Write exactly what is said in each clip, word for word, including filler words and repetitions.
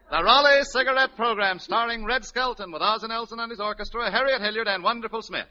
The Raleigh Cigarette Program, starring Red Skelton with Ozzie Nelson and his orchestra, Harriet Hilliard, and Wonderful Smith.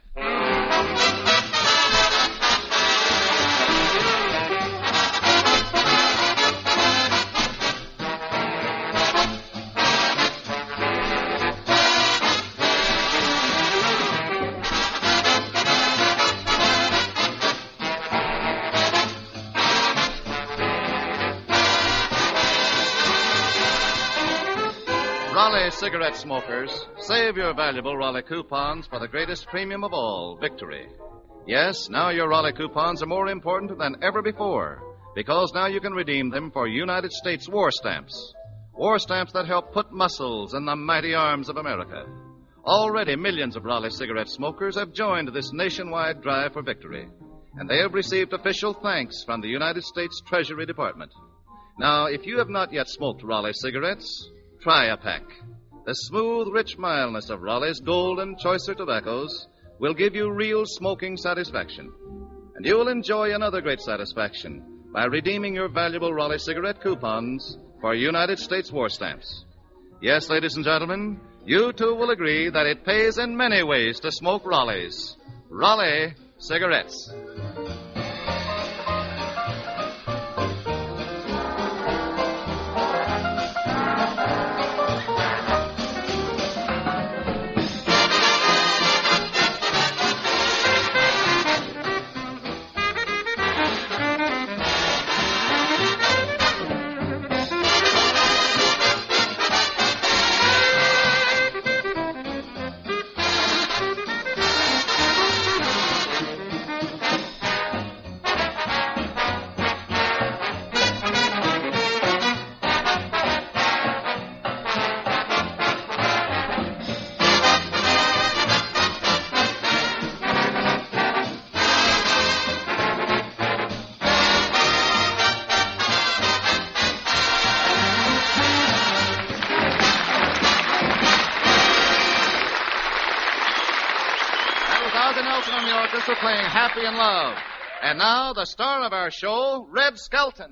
Raleigh cigarette smokers, save your valuable Raleigh coupons for the greatest premium of all, victory. Yes, now your Raleigh coupons are more important than ever before, because now you can redeem them for United States war stamps. War stamps that help put muscles in the mighty arms of America. Already millions of Raleigh cigarette smokers have joined this nationwide drive for victory, and they have received official thanks from the United States Treasury Department. Now, if you have not yet smoked Raleigh cigarettes, try a pack. The smooth, rich mildness of Raleigh's golden, choicer tobaccos will give you real smoking satisfaction. And you will enjoy another great satisfaction by redeeming your valuable Raleigh cigarette coupons for United States war stamps. Yes, ladies and gentlemen, you too will agree that it pays in many ways to smoke Raleigh's. Raleigh cigarettes. Ozzie Nelson and the orchestra playing Happy in Love. And now, the star of our show, Red Skelton.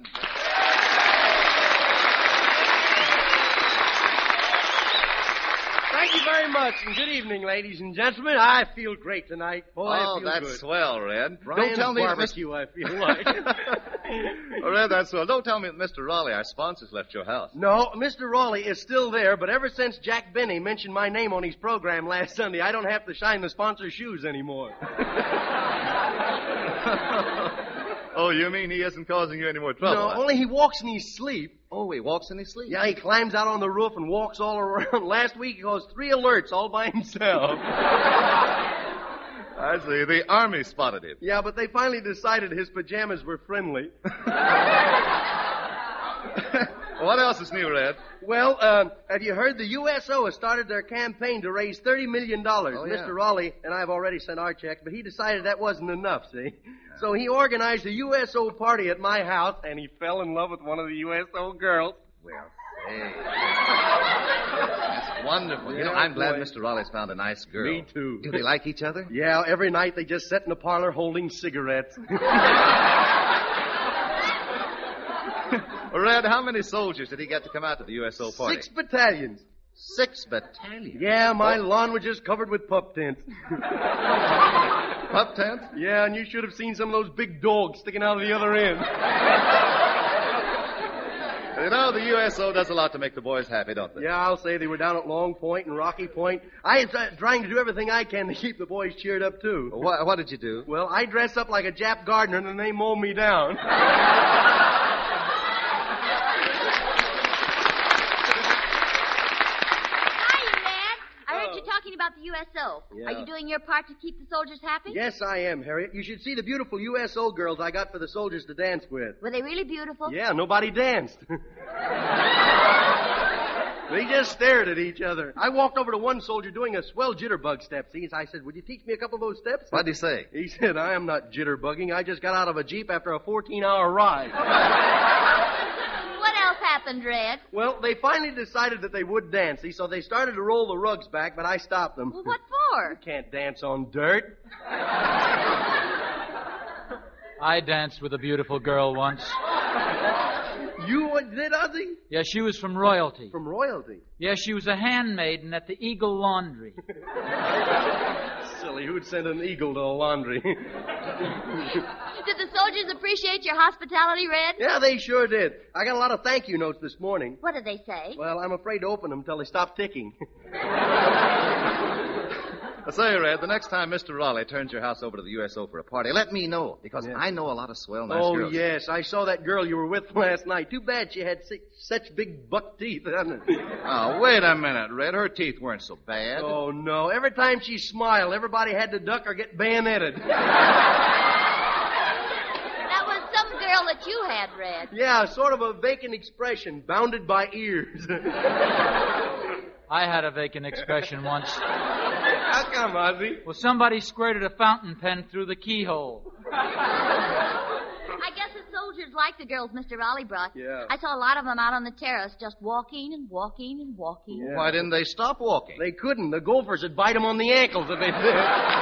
Thank you very much, and good evening, ladies and gentlemen. I feel great tonight. Boy, I oh, feel that's good. swell, Red. Brian's Don't tell me barbecue, that I feel like. oh, Red, that's swell. Don't tell me that Mister Raleigh, our sponsor's left your house. No, Mister Raleigh is still there, but ever since Jack Benny mentioned my name on his program last Sunday, I don't have to shine the sponsor's shoes anymore. Oh, you mean he isn't causing you any more trouble? No, huh? only he walks in his sleep. Oh, he walks in his sleep? Yeah, he climbs out on the roof and walks all around. Last week he caused three alerts all by himself. I see. The Army spotted him. Yeah, but they finally decided his pajamas were friendly. What else is new, Red? Well, um, have you heard the U S O has started their campaign to raise thirty million dollars? Oh, yeah. Mister Raleigh and I have already sent our checks, but he decided that wasn't enough, see? So he organized a U S O party at my house, and he fell in love with one of the U S O girls. Well, hey. That's wonderful. Yeah, you know, I'm glad boy. Mister Raleigh's found a nice girl. Me too. Do they like each other? Yeah, every night they just sit in the parlor holding cigarettes. Red, how many soldiers did he get to come out to the U S O party? Six battalions. Six battalions? Yeah, my lawn was just covered with pup tents. Pup tents? Yeah, and you should have seen some of those big dogs sticking out of the other end. You know, the U S O does a lot to make the boys happy, don't they? Yeah, I'll say they were down at Long Point and Rocky Point. I was uh, trying to do everything I can to keep the boys cheered up, too. What, what did you do? Well, I dress up like a Jap gardener, and then they mow me down. Talking about the U S O. Yeah. Are you doing your part to keep the soldiers happy? Yes, I am, Harriet. You should see the beautiful U S O girls I got for the soldiers to dance with. Were they really beautiful? Yeah, nobody danced. They just stared at each other. I walked over to one soldier doing a swell jitterbug step. See, I said, would you teach me a couple of those steps? What'd he say? He said, I am not jitterbugging. I just got out of a Jeep after a fourteen-hour ride. What else happened, Red? Well, they finally decided that they would dance, see, so they started to roll the rugs back, but I stopped them. Well, what for? You can't dance on dirt. I danced with a beautiful girl once. You did, Ozzy? Yeah, she was from royalty. From royalty? Yeah, she was a handmaiden at the Eagle Laundry. Silly, who'd send an eagle to a laundry? Did the soldiers appreciate your hospitality, Red? Yeah, they sure did. I got a lot of thank you notes this morning. What did they say? Well, I'm afraid to open them until they stop ticking. Say, Red, the next time Mister Raleigh turns your house over to the U S O for a party, let me know, because Yeah. I know a lot of swell, nice Oh, girls. yes. I saw that girl you were with last night. Too bad she had si- such big buck teeth, hasn't it? Oh, wait a minute, Red. Her teeth weren't so bad. Oh, no. Every time she smiled, everybody had to duck or get bayoneted. That was some girl that you had, Red. Yeah, sort of a vacant expression, bounded by ears. I had a vacant expression once. How come, Ozzy? Well, somebody squirted a fountain pen through the keyhole. I guess the soldiers liked the girls Mister Raleigh brought. Yeah. I saw a lot of them out on the terrace just walking and walking and walking. Yeah. Why didn't they stop walking? They couldn't. The gophers would bite them on the ankles if they did.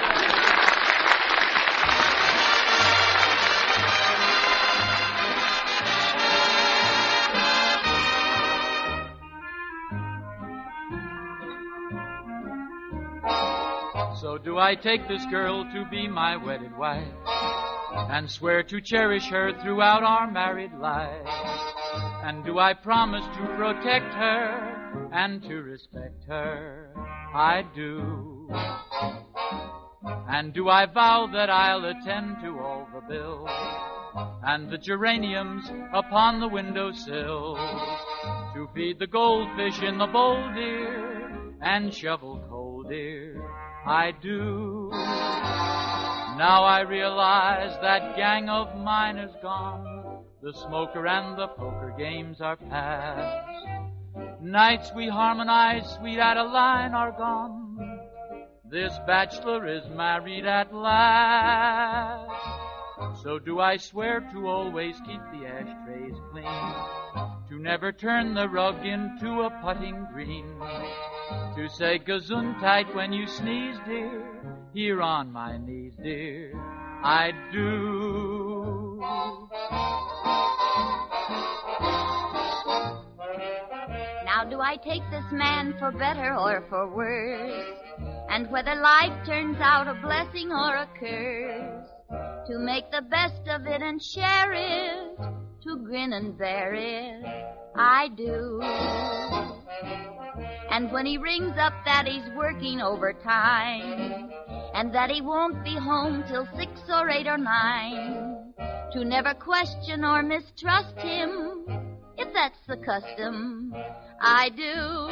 So do I take this girl to be my wedded wife and swear to cherish her throughout our married life? And do I promise to protect her and to respect her? I do. And do I vow that I'll attend to all the bills and the geraniums upon the windowsills, to feed the goldfish in the bowl, dear, and shovel coal, dear? I do. Now I realize that gang of mine is gone. The smoker and the poker games are past. Nights we harmonize, sweet Adeline, are gone. This bachelor is married at last. So do I swear to always keep the ashtrays clean, to never turn the rug into a putting green, to say gesundheit when you sneeze, dear, here on my knees, dear, I do. Now do I take this man for better or for worse? And whether life turns out a blessing or a curse, to make the best of it and share it, to grin and bear it, I do. And when he rings up that he's working overtime, and that he won't be home till six or eight or nine, to never question or mistrust him, if that's the custom, I do.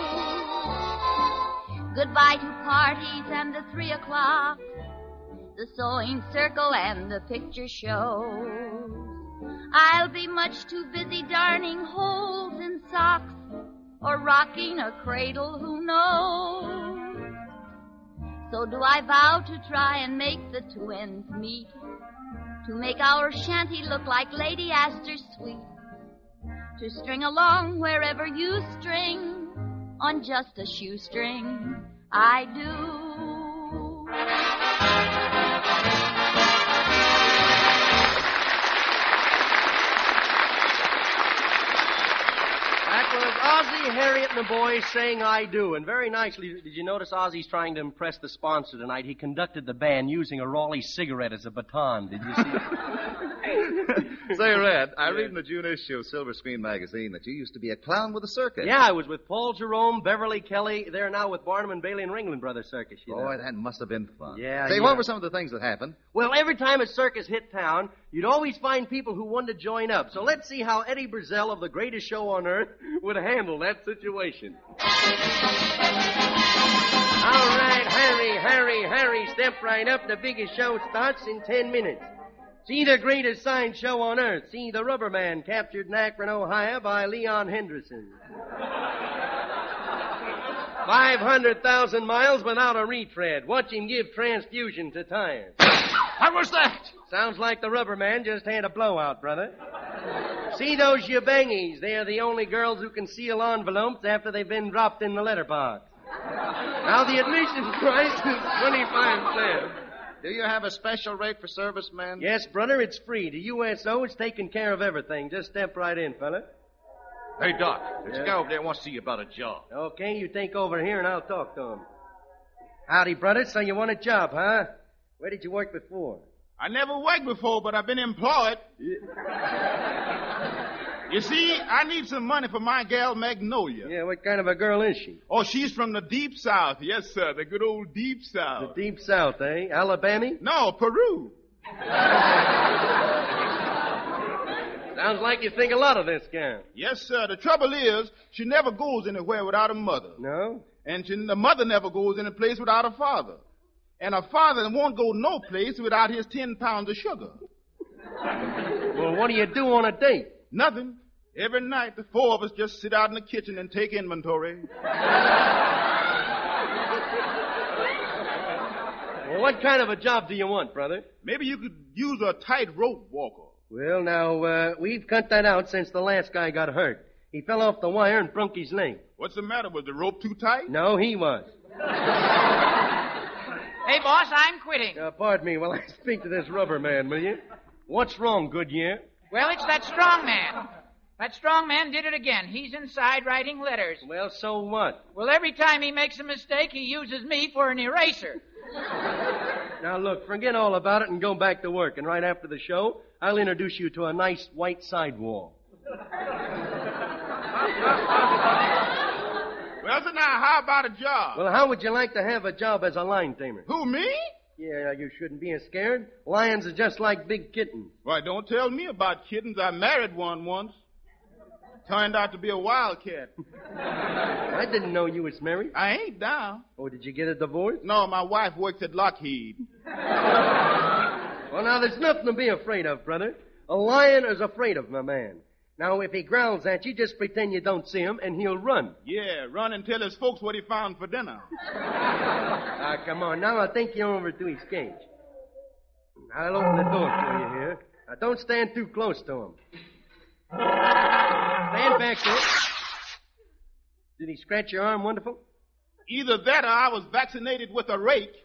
Goodbye to parties and the three o'clock, the sewing circle and the picture shows. I'll be much too busy darning holes in socks or rocking a cradle, who knows? So do I vow to try and make the two ends meet, to make our shanty look like Lady Astor's suite, to string along wherever you string on just a shoestring, I do. That was Ozzie, Harriet, and the boys saying I do. And very nicely, did you notice Ozzie's trying to impress the sponsor tonight? He conducted the band using a Raleigh cigarette as a baton. Did you see? Say, Red, I read in the June issue of Silver Screen magazine that you used to be a clown with a circus. Yeah, I was with Paul Jerome, Beverly Kelly. They're now with Barnum and Bailey and Ringling Brothers Circus. You know. Boy, that must have been fun. Yeah, Say, yeah. what were some of the things that happened? Well, every time a circus hit town, you'd always find people who wanted to join up. So let's see how Eddie Brazell of The Greatest Show on Earth would handle that situation. All right, Harry, Harry, Harry, step right up. The biggest show starts in ten minutes. See the greatest sign show on earth. See the Rubber Man captured in Akron, Ohio by Leon Henderson. five hundred thousand miles without a retread. Watch him give transfusion to tires. What was that? Sounds like the Rubber Man just had a blowout, brother. See those yabangies? They're the only girls who can seal envelopes after they've been dropped in the letterbox. Now the admission price is twenty-five cents. Do you have a special rate for servicemen? Yes, brother, it's free. The U S O is taking care of everything. Just step right in, fella. Hey, Doc, there's Yeah? a guy over there who wants to see you about a job. Okay, you take over here and I'll talk to him. Howdy, brother. So you want a job, huh? Where did you work before? I never worked before, but I've been employed. You see, I need some money for my gal Magnolia. Yeah, what kind of a girl is she? Oh, she's from the deep south. Yes, sir, the good old deep south. The deep south, eh? Alabama? No, Peru. Sounds like you think a lot of this gal. Yes, sir. The trouble is, she never goes anywhere without a mother. No? And she, the mother never goes any place without a father. And a father won't go no place without his ten pounds of sugar. Well, what do you do on a date? Nothing. Every night, the four of us just sit out in the kitchen and take inventory. Well, what kind of a job do you want, brother? Maybe you could use a tightrope walker. Well, now, uh, we've cut that out since the last guy got hurt. He fell off the wire and broke his leg. What's the matter? Was the rope too tight? No, he was. Hey, boss, I'm quitting. Uh, pardon me while I speak to this rubber man, will you? What's wrong, Goodyear? Well, it's that strong man. That strong man did it again. He's inside writing letters. Well, so what? Well, every time he makes a mistake, he uses me for an eraser. Now, look, forget all about it and go back to work. And right after the show, I'll introduce you to a nice white sidewall. Well, so now, how about a job? Well, how would you like to have a job as a lion tamer? Who, me? Yeah, you shouldn't be scared. Lions are just like big kittens. Why, don't tell me about kittens. I married one once. Turned out to be a wildcat. I didn't know you was married. I ain't now. Oh, did you get a divorce? No, my wife works at Lockheed. Well, now, there's nothing to be afraid of, brother. A lion is afraid of a man. Now, if he growls at you, just pretend you don't see him, and he'll run. Yeah, run and tell his folks what he found for dinner. Ah, come on. Now I'll take you over to his cage. I'll open the door for you here. Now, don't stand too close to him. Stand back there. Did he scratch your arm, wonderful? Either that or I was vaccinated with a rake.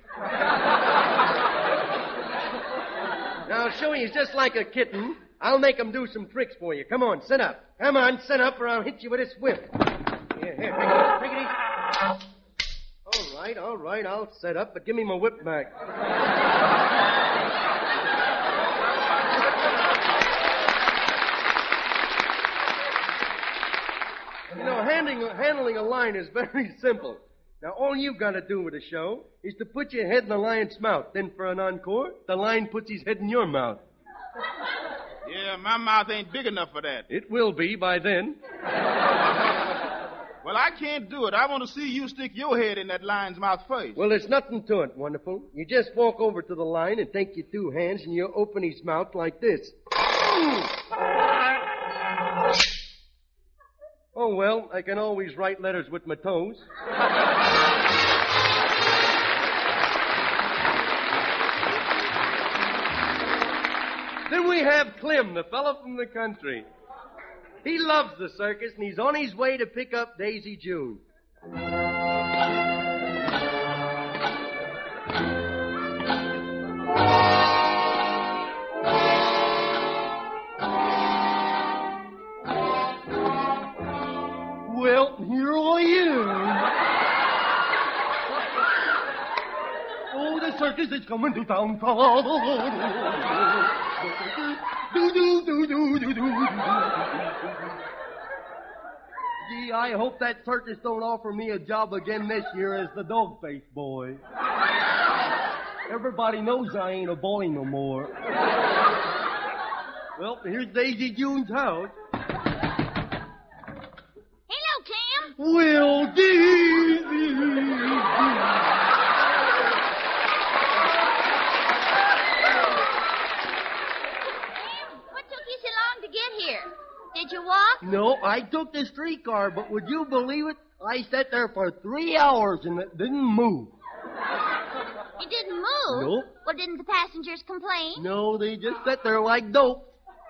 Now, I'll show you. He's just like a kitten. I'll make him do some tricks for you. Come on, sit up. Come on, sit up, or I'll hit you with this whip. Here, here, take it, take it easy. All right, all right, I'll sit up, but give me my whip back. You know, handling, handling a lion is very simple. Now, all you've got to do with a show is to put your head in the lion's mouth. Then for an encore, the lion puts his head in your mouth. Yeah, my mouth ain't big enough for that. It will be by then. Well, I can't do it. I want to see you stick your head in that lion's mouth first. Well, there's nothing to it, wonderful. You just walk over to the lion and take your two hands and you open his mouth like this. Oh, well, I can always write letters with my toes. Then we have Clem, the fellow from the country. He loves the circus, and he's on his way to pick up Daisy June. Well, here I am. Oh, the circus is coming to town. Do, do, do, do, do, do. Gee, I hope that circus don't offer me a job again this year as the dog-faced boy. Everybody knows I ain't a boy no more. Well, here's Daisy June's house. Hello, Clem. Well, Daisy. Did you walk? No, I took the streetcar, but would you believe it? I sat there for three hours and it didn't move. It didn't move? Nope. Well, didn't the passengers complain? No, they just sat there like dope.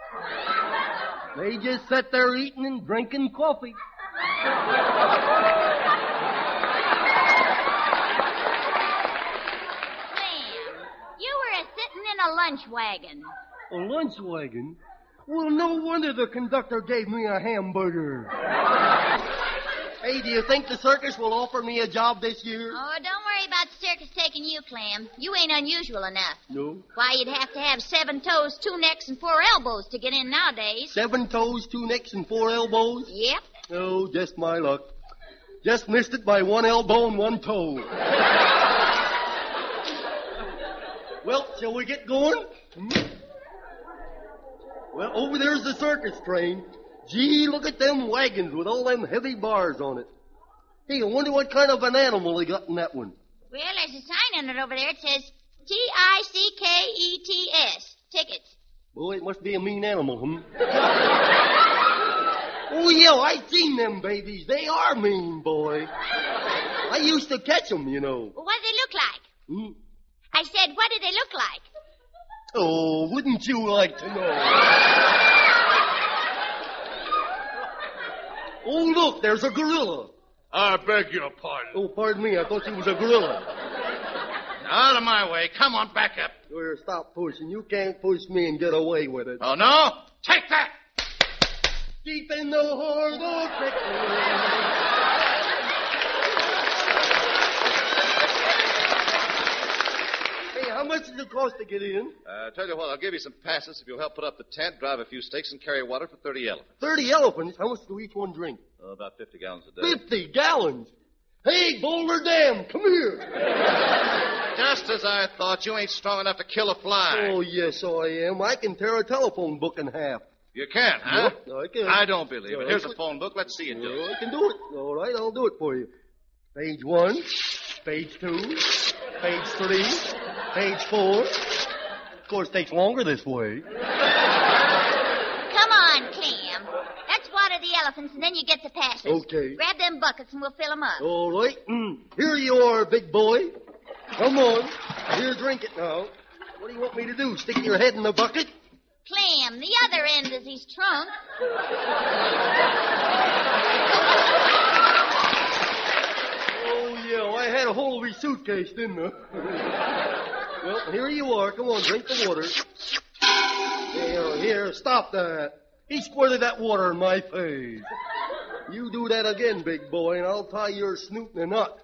They just sat there eating and drinking coffee. Clem, you were a-sitting in a lunch wagon. A lunch wagon? Well, no wonder the conductor gave me a hamburger. Hey, do you think the circus will offer me a job this year? Oh, don't worry about the circus taking you, Clem. You ain't unusual enough. No. Why, you'd have to have seven toes, two necks, and four elbows to get in nowadays. Seven toes, two necks, and four elbows? Yep. Oh, just my luck. Just missed it by one elbow and one toe. Well, shall we get going? Hmm? Well, over there's the circus train. Gee, look at them wagons with all them heavy bars on it. Hey, I wonder what kind of an animal they got in that one. Well, there's a sign on it over there. It says T I C K E T S. Tickets. Boy, it must be a mean animal, hmm? Oh, yeah, I seen them babies. They are mean, boy. I used to catch them, you know. Well, what do they look like? Hmm? I said, what do they look like? Oh, wouldn't you like to know? Oh, look, there's a gorilla. I beg your pardon. Oh, pardon me, I thought you was a gorilla. Out of my way. Come on, back up. Here, stop pushing. You can't push me and get away with it. Oh, no? Take that. Deep in the heart of Texas. Hey, how much does it cost to get in? Uh, tell you what, I'll give you some passes if you'll help put up the tent, drive a few stakes, and carry water for thirty elephants. Thirty elephants? How much do each one drink? Oh, about fifty gallons a day. Fifty gallons? Hey, Boulder Dam, come here. Just as I thought, you ain't strong enough to kill a fly. Oh, yes, I am. I can tear a telephone book in half. You can, huh? Yep, I can. I don't believe No, it. Here's I a phone book. Let's see you do Well, it. I can do it. All right, I'll do it for you. Page one, page two, page three, page four. Of course, it takes longer this way. Come on, Clem. Let's water the elephants, and then you get the passes. Okay. Grab them buckets, and we'll fill them up. All right. Mm. Here you are, big boy. Come on. Here, drink it now. What do you want me to do? Stick your head in the bucket? Clem, the other end is his trunk. Oh, yeah, I had a whole of his suitcase, didn't I? Well, here you are. Come on, drink the water. Here, here, stop that. He squirted that water in my face. You do that again, big boy, and I'll tie your snoot in a knot.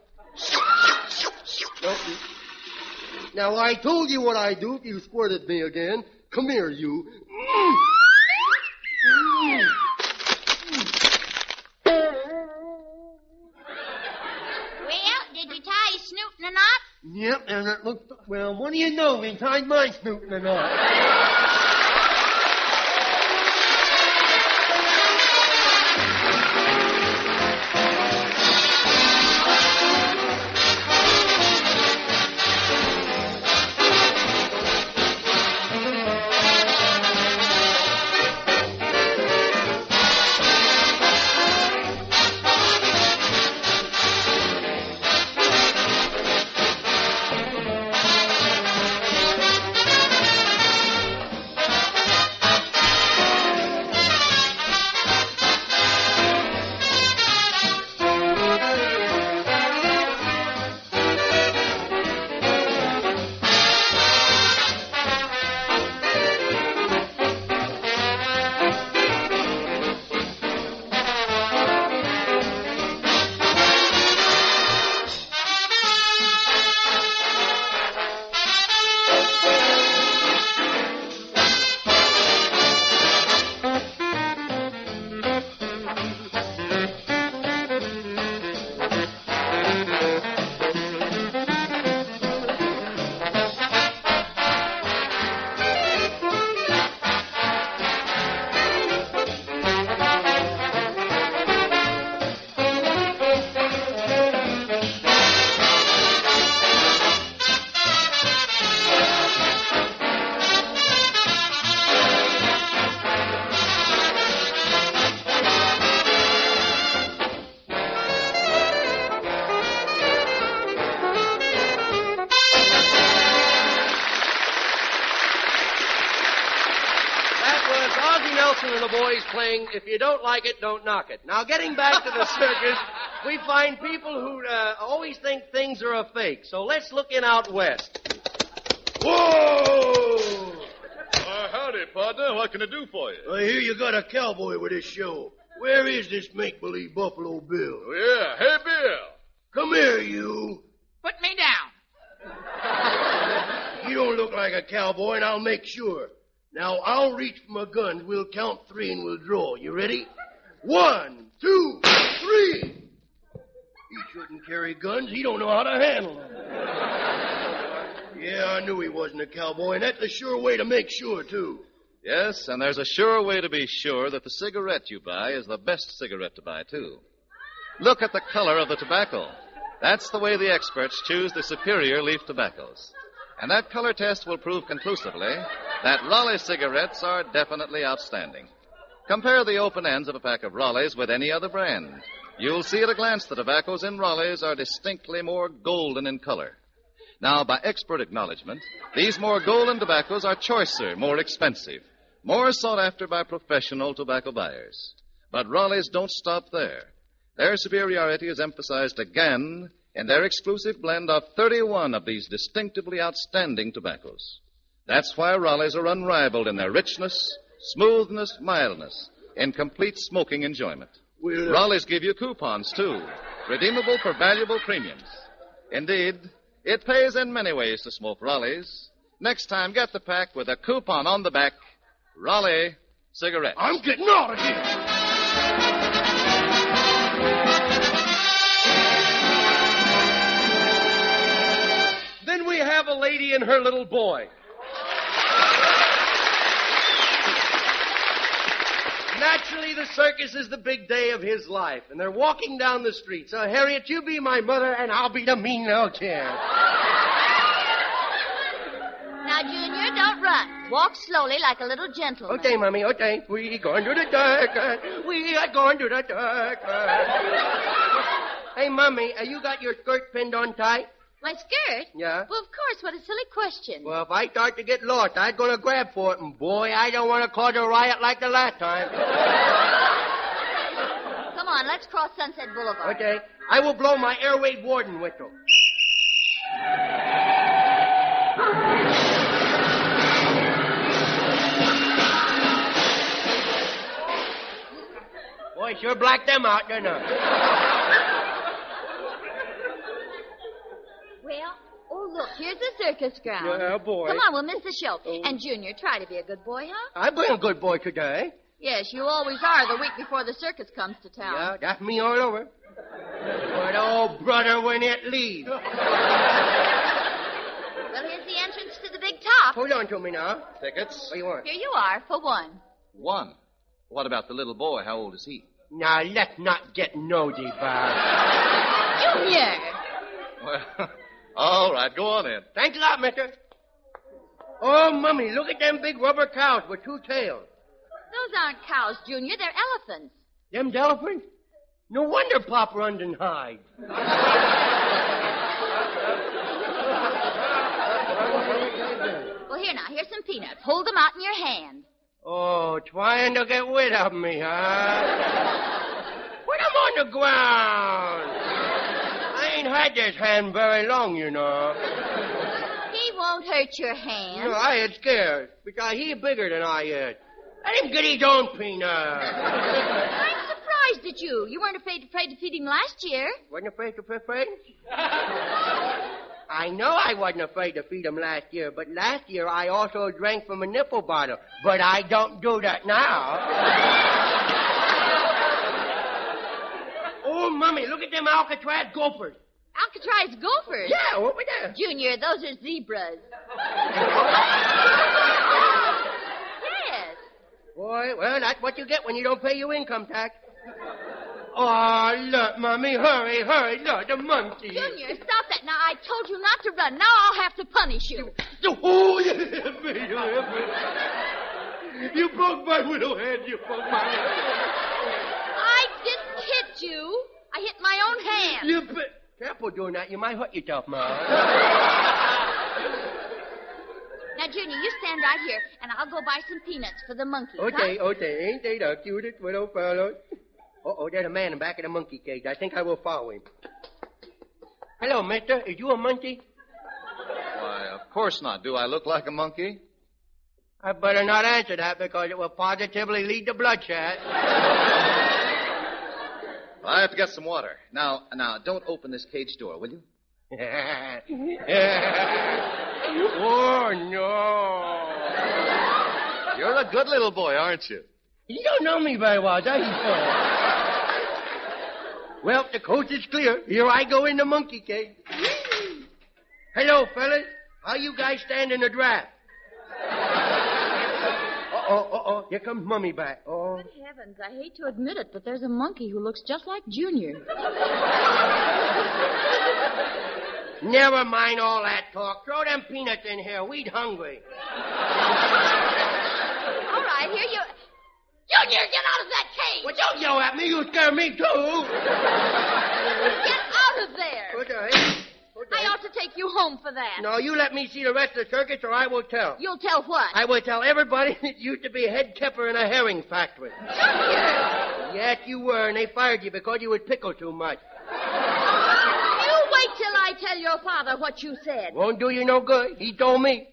Now, I told you what I'd do if you squirted me again. Come here, you. Well, did you tie his snoot in a knot? Yep, and it looked... Well, what do you know? He tied my snoot in a knot. And the boys playing, If You Don't Like It, Don't Knock It. Now, getting back to the circus, we find people who uh, always think things are a fake. So let's look in out west. Whoa! Uh, howdy, Howdy, partner. What can I do for you? I hear you got a cowboy with this show. Where is this make-believe Buffalo Bill? Oh, yeah. Hey, Bill. Come here, you. Put me down. You don't look like a cowboy, and I'll make sure. Now, I'll reach for my guns. We'll count three, and we'll draw. You ready? One, two, three. He shouldn't carry guns. He don't know how to handle them. Yeah, I knew he wasn't a cowboy, and that's a sure way to make sure, too. Yes, and there's a sure way to be sure that the cigarette you buy is the best cigarette to buy, too. Look at the color of the tobacco. That's the way the experts choose the superior leaf tobaccos. And that color test will prove conclusively that Raleigh cigarettes are definitely outstanding. Compare the open ends of a pack of Raleighs with any other brand. You'll see at a glance the tobaccos in Raleighs are distinctly more golden in color. Now, by expert acknowledgement, these more golden tobaccos are choicer, more expensive, more sought after by professional tobacco buyers. But Raleighs don't stop there. Their superiority is emphasized again in their exclusive blend of thirty-one of these distinctively outstanding tobaccos. That's why Raleighs are unrivaled in their richness, smoothness, mildness, in complete smoking enjoyment. Well, uh... Raleighs give you coupons, too, redeemable for valuable premiums. Indeed, it pays in many ways to smoke Raleighs. Next time, get the pack with a coupon on the back. Raleigh cigarettes. I'm getting out of here. Then we have a lady and her little boy. Naturally, the circus is the big day of his life, and they're walking down the street. So, Harriet, you be my mother, and I'll be the mean little kid. Now, Junior, don't run. Walk slowly like a little gentleman. Okay, Mommy, okay. We going to the dark. uh, We are going to the dark. uh. Hey, Mommy, uh, you got your skirt pinned on tight? My skirt? Yeah. Well, of course. What a silly question. Well, if I start to get lost, I'm going to grab for it, and boy, I don't want to cause a riot like the last time. Come on, let's cross Sunset Boulevard. Okay. I will blow my airway warden whistle. Boy, sure blacked them out, didn't I? Well, oh, look, here's the circus ground. Yeah, boy. Come on, we'll miss the show. Oh. And, Junior, try to be a good boy, huh? I've been a good boy today. Yes, you always are the week before the circus comes to town. Yeah, that's me all over. But, oh, brother, when it leaves. Well, here's the entrance to the big top. Hold on to me now. Tickets? What do you want? Here you are, for one. One. What about the little boy? How old is he? Now, let's not get nosy, Bob. Junior! Well, all right, go on in. Thanks a lot, mister. Oh, Mummy, look at them big rubber cows with two tails. Those aren't cows, Junior. They're elephants. Them elephants? No wonder Pop runs and hides. Well, here now. Here's some peanuts. Hold them out in your hand. Oh, trying to get rid of me, huh? Put them on the ground. I ain't had this hand very long, you know. He won't hurt your hand. No, I is scared because he's bigger than I is. Let him get his own peanut. I'm surprised at you. You weren't afraid, afraid to feed him last year. Wasn't afraid to feed him? I know I wasn't afraid to feed him last year, but last year I also drank from a nipple bottle. But I don't do that now. Oh, Mommy, look at them Alcatraz gophers. Alcatraz gophers? Yeah, what was that? Junior, those are zebras. Yes. Boy, well, that's what you get when you don't pay your income tax. Oh, look, Mommy, hurry, hurry, look, the monkey. Junior, stop that. Now, I told you not to run. Now I'll have to punish you. Oh, you hit me, you hit me. You broke my little head, you broke my head. I didn't hit you. I hit my own hand. You be- Careful doing that. You might hurt yourself, Ma. Now, Junior, you stand right here, and I'll go buy some peanuts for the monkeys. Okay, huh? okay. Ain't they the cutest little fellows? Uh-oh, there's a man in the back of the monkey cage. I think I will follow him. Hello, mister. Is you a monkey? Why, of course not. Do I look like a monkey? I better not answer that because it will positively lead to bloodshed. Well, I have to get some water. Now, now, don't open this cage door, will you? Oh, no. You're a good little boy, aren't you? You don't know me very well, does he, sir? Well, the coast is clear. Here I go in the monkey cage. Hello, fellas. How you guys stand in the draft? Uh-oh, uh-oh. Here comes Mummy back. Oh. Good heavens, I hate to admit it, but there's a monkey who looks just like Junior. Never mind all that talk. Throw them peanuts in here. We'd hungry. All right, here you... Junior, get out of that cage! Well, don't yell at me. You scare me, too. Get out of there! Okay. Okay. I ought to take you home for that. No, you let me see the rest of the circus or I will tell. You'll tell what? I will tell everybody that you used to be head kipper in a herring factory. Junior! Yes, you were, and they fired you because you would pickle too much. You wait till I tell your father what you said. Won't do you no good. He told me.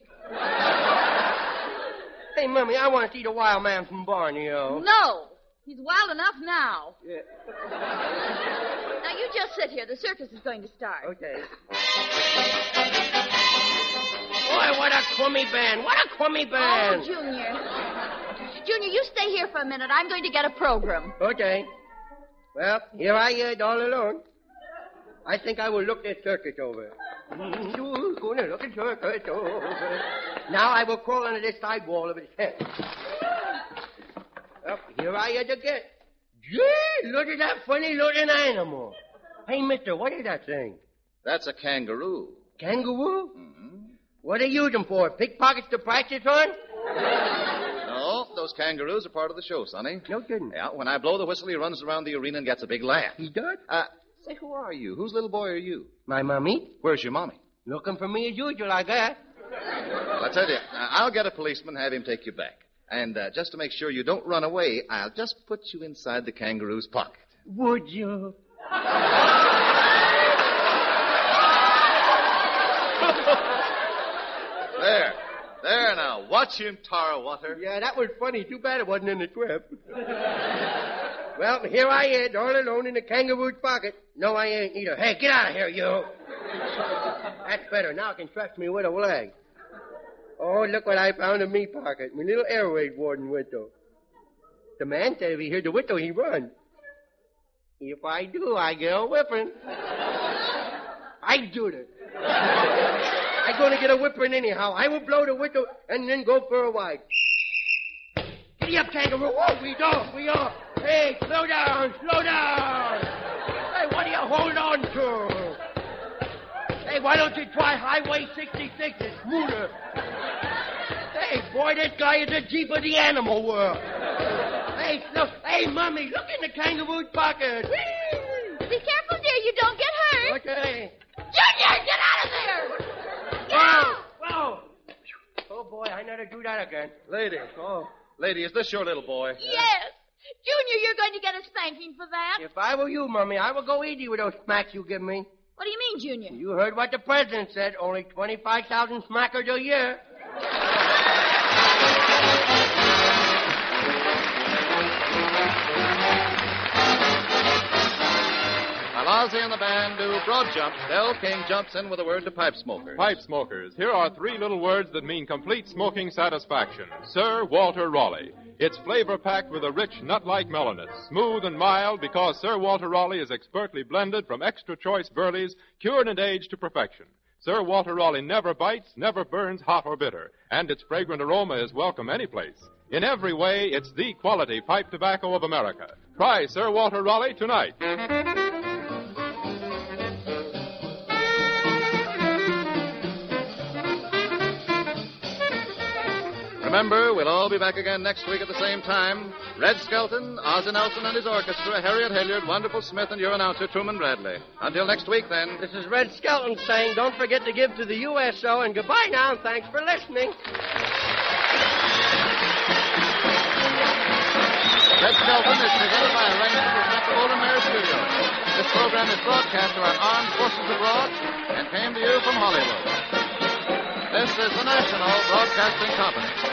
Hey, Mummy, I want to see the wild man from Borneo. No. He's wild enough now. Yeah. Now, you just sit here. The circus is going to start. Okay. Boy, what a crummy band. What a crummy band. Oh, Junior. Junior, you stay here for a minute. I'm going to get a program. Okay. Well, here I am all alone. I think I will look this circus over. Gonna look at circus over. Now I will crawl under this side wall of his head. Well, here I am again. Gee, look at that funny-looking animal. Hey, mister, what is that thing? That's a kangaroo. Kangaroo? Mm-hmm. What do you use them for? Pickpockets to practice on? No, those kangaroos are part of the show, Sonny. No kidding. Yeah, when I blow the whistle, he runs around the arena and gets a big laugh. He does? Uh, say, who are you? Whose little boy are you? My mommy. Where's your mommy? Looking for me as usual, I guess. Well, I tell you, uh, I'll get a policeman, have him take you back. And uh, just to make sure you don't run away, I'll just put you inside the kangaroo's pocket. Would you? There. There now. Watch him, Tar Water. Yeah, that was funny. Too bad it wasn't in the trip. Well, here I am, all alone in the kangaroo's pocket. No, I ain't either. Hey, get out of here, you. That's better. Now I can trust me with a leg. Oh, look what I found in me pocket. My little air raid warden window. The man said if he heard the window, he run. If I do, I get a whipping. I do it. I'm going to get a whipping anyhow. I will blow the window and then go for a ride. Giddy up, kangaroo. Whoa, we don't. We are. Hey, slow down. Slow down. Hey, what do you hold on to? Hey, why don't you try Highway sixty-six? It's smoother. Hey, boy, this guy is a Jeep of the animal world. Hey, look. Hey, Mommy, look in the kangaroo's pocket. Be careful, dear. You don't get hurt. Okay. Junior, get out of there. Get Whoa, out. whoa. Oh, boy, I never do that again. Lady. Oh. Lady, is this your little boy? Yes. Junior, you're going to get a spanking for that. If I were you, Mummy, I would go easy with those smacks you give me. What do you mean, Junior? You heard what the president said. Only twenty-five thousand smackers a year. While Ozzie and the band do broad jumps, Del King jumps in with a word to pipe smokers. Pipe smokers. Here are three little words that mean complete smoking satisfaction. Sir Walter Raleigh. It's flavor-packed with a rich, nut-like mellowness, smooth and mild because Sir Walter Raleigh is expertly blended from extra-choice burleys, cured and aged to perfection. Sir Walter Raleigh never bites, never burns hot or bitter, and its fragrant aroma is welcome any place. In every way, it's the quality pipe tobacco of America. Try Sir Walter Raleigh tonight. Remember, we'll all be back again next week at the same time. Red Skelton, Ozzie Nelson and his orchestra, Harriet Hilliard, Wonderful Smith, and your announcer, Truman Bradley. Until next week, then. This is Red Skelton saying don't forget to give to the U S O, and goodbye now, and thanks for listening. Red Skelton is presented by arrangement of Metro Golden Mare Studios. This program is broadcast to our armed forces abroad and came to you from Hollywood. This is the National Broadcasting Company.